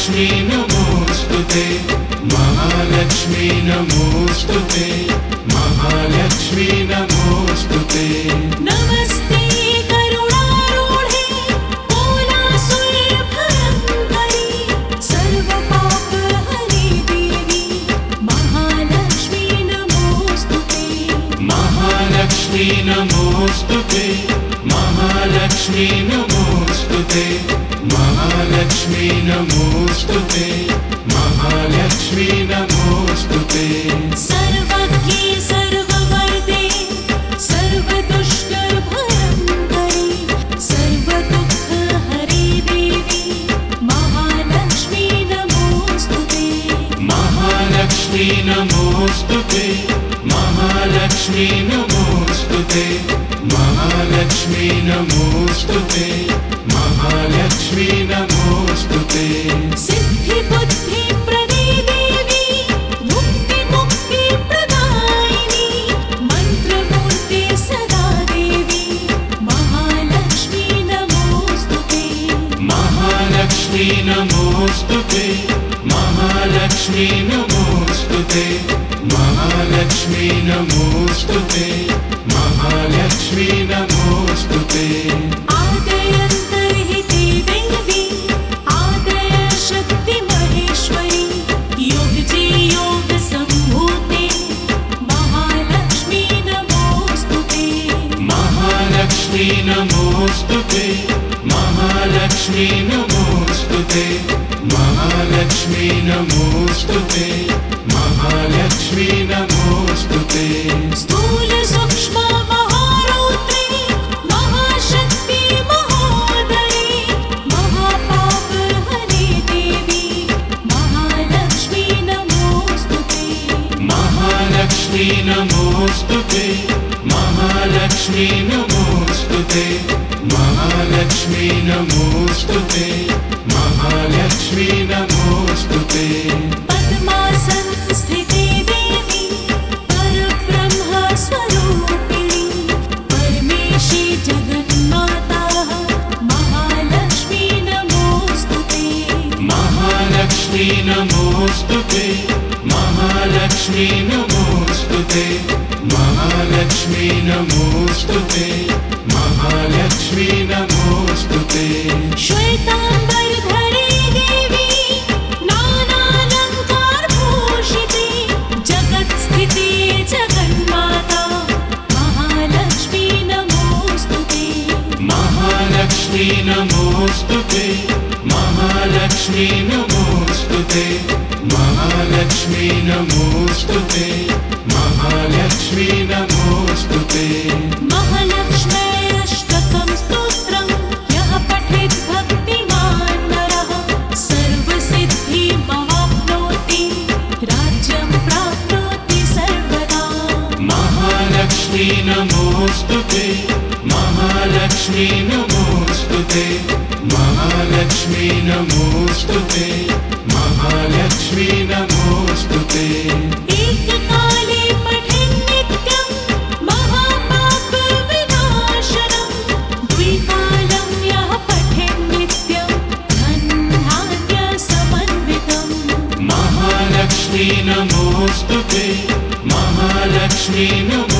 महालक्ष्मी नमोस्तुते महालक्ष्मी नमोस्तुते महालक्ष्मी नमोस्तुते नमस्ते करुणारूढे कोलासुरभयङ्करी सर्वपापहरे देवी महालक्ष्मी नमोस्तुते महालक्ष्मी नमोस्तुते महालक्ष्मी नमोस्तुते महालक्ष्मी नमोस्तुते महालक्ष्मी नमोस्तुते सर्वज्ञे सर्ववरदे सर्वदुष्टभयङ्करी सर्वदुःखहरे देवी महालक्ष्मी नमोस्तुते महालक्ष्मी नमोस्तुते महालक्ष्मी नमोस्तुते महालक्ष्मी नमोस्तुते महालक्ष्मी नमोस्तुते सिद्धिबुद्धिप्रदे देवी मुक्तिमुक्तिप्रदायिनी मन्त्रमूर्ते सदा देवी महालक्ष्मी नमोस्तुते महालक्ष्मी नमोस्तुते महालक्ष्मी नमोस्तुते महालक्ष्मी नमोस्तुते महालक्ष्मी नमोस्तुते आदयन्तर्हिते देवी आदय शक्ति महेश्वरी योगजे योगसम्भूते महालक्ष्मी नमोस्तुते महालक्ष्मी नमोस्तुते महालक्ष्मी नमोस्तुते महालक्ष्मी नमोस्तुते महालक्ष्मी नमोस्तुते स्थूल सूक्ष्म महारौद्रे महाशक्ति महोदरे महापापहरे देवी महालक्ष्मी नमोस्तुते महालक्ष्मी नमोस्तुते महालक्ष्मी नमोस्तुते महालक्ष्मी नमोस्तुते महालक्ष्मी नमोस्तुते पद्मासनस्थिते देवी परब्रह्मस्वरूपिणी परमेशी जगन्माता महालक्ष्मी नमोस्तुते महालक्ष्मी नमोस्तुते महालक्ष्मी नमोस्तुते महालक्ष्मी नमोस्तुते महालक्ष्मी नमोस्तुते श्वेताम्बरधरे देवी नानालङ्कारभूषिते जगत्स्थिते जगन्माता महालक्ष्मी नमोस्तुते महालक्ष्मी नमोस्तुते महालक्ष्मी नमोस्तुते महालक्ष्मी नमोस्तुते महालक्ष्मी नमोस्तुते महालक्ष्म्यष्टकं स्तोत्रं यः पठेत् भक्तिमान् नरः सर्वसिद्धिमवाप्नोति राज्यं प्राप्नोति सर्वदा महालक्ष्मी नमोस्तुते महालक्ष्मी नमोस्तुते महालक्ष्मी नमोस्तुते महालक्ष्मी नमोस्तुते एककाले पठेन्नित्यं महापापविनाशनं द्विकालं यः पठेन्नित्यं धनधान्यसमन्वितम् महालक्ष्मी नमोस्तुते महालक्ष्मी नमोस्तुते